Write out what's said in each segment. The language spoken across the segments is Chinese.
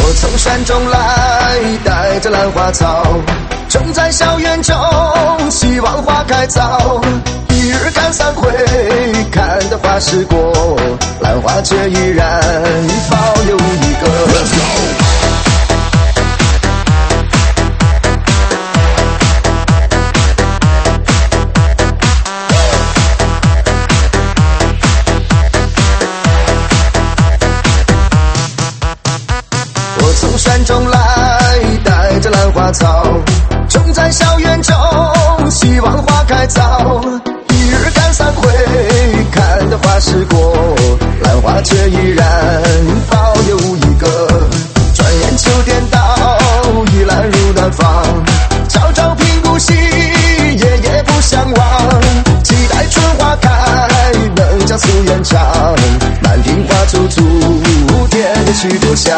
我从山中来，带着兰花草，种在校园中，希望花开早。一日看三回，看得花时过，兰花却依然保有一个。我从山中来，带着兰花草，种在校园中，希望花开早。一日看三回，看得花时过，兰花却依然保有一个。转眼秋天到，依兰如南方，朝朝频顾惜，夜夜不相忘。期待春花开，能将夙延长，满庭花簇簇，添得许多香。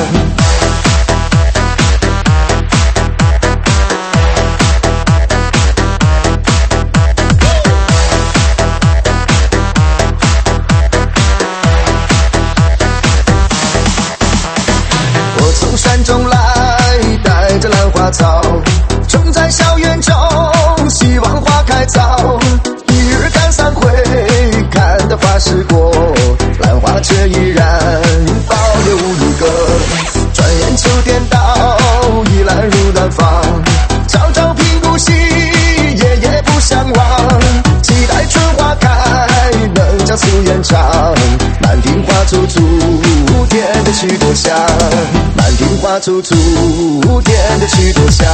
从山中来，带着兰花草，种在校园中，希望花开早。一日看三回，看得花时过，兰花却依然保有一个。转眼秋天到，依兰如南方，朝朝频顾惜，夜夜不相忘。期待春花开，能将夙延长，满庭花簇簇，添得许多香。满庭花簇簇，添得许多香。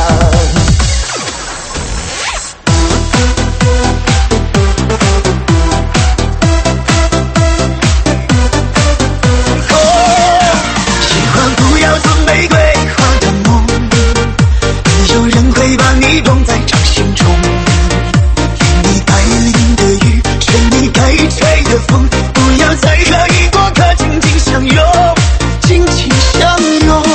喜欢不要做玫瑰花的梦，有人会把你捧在掌心中。愿你带领的雨，吹你该吹的风，不要再和一过客紧紧相拥，紧紧相拥。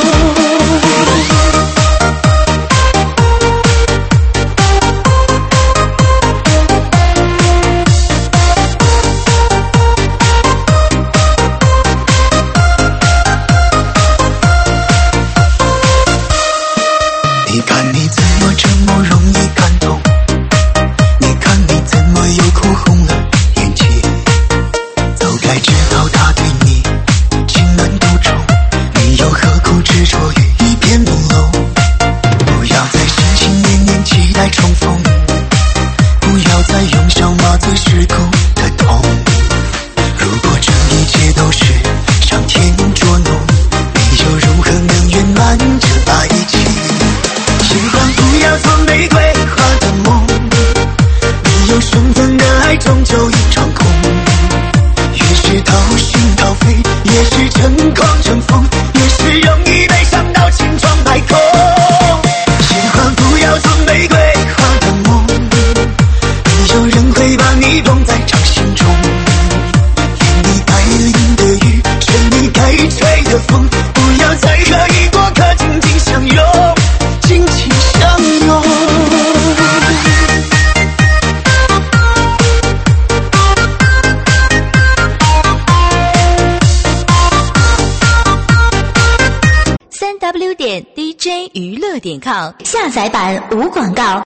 你看你怎么这么容易感动，你看你怎么又哭红了眼睛，早该知道他对你情难独钟，你又何苦执着于一片朦胧？不要再心心念念期待重逢，不要再用笑骂醉时空的痛。如果这一切都是上天捉弄，你又如何能圆满这爱情？喜欢不要做玫瑰花的梦，没有身份的爱终究一场空。越是掏心掏肺，越是成狂成疯，越是容易被伤到千疮百孔。喜欢不要做玫瑰花的梦，没有人会把你捧在掌心中。愿你带领的雨，吹你该吹的风，不要再和一过客紧紧相拥。紧紧相拥。 3w.dj娱乐.com下载版无广告。